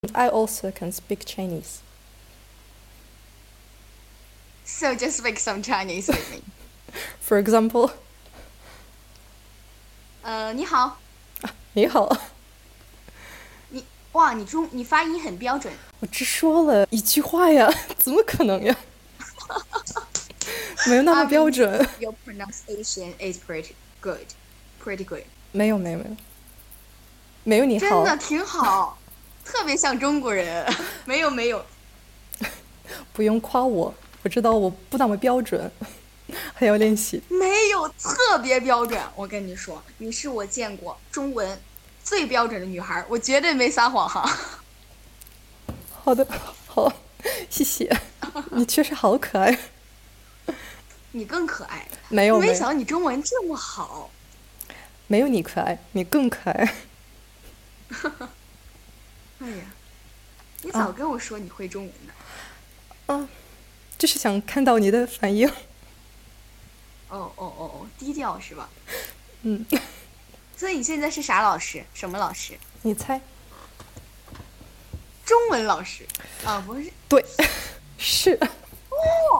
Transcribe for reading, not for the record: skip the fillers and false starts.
I also can speak Chinese. So just speak some Chinese with me. For example, 你好， 你好， 你发音很标准。 我只说了一句话呀，怎么可能呀？没有那么 I 标 mean, 准。 your pronunciation is pretty good. 没有没有没有，没有你好， 真的挺好，特别像中国人。没有没有， 不用夸我，我知道我不那么标准，还要练习。 没有特别标准。我跟你说，你是我见过中文最标准的女孩，我绝对没撒谎哈。 好的，好，谢谢。你确实好可爱。 你更可爱， 没有没有没想到你中文这么好。 没有你可爱，你更可爱。 哎呀，你早啊跟我说你会中文呢。 啊，就是想看到你的反应。 哦，低调是吧？ 嗯， 所以你现在是啥老师？什么老师？ 你猜？ 中文老师啊，不是。 对，是。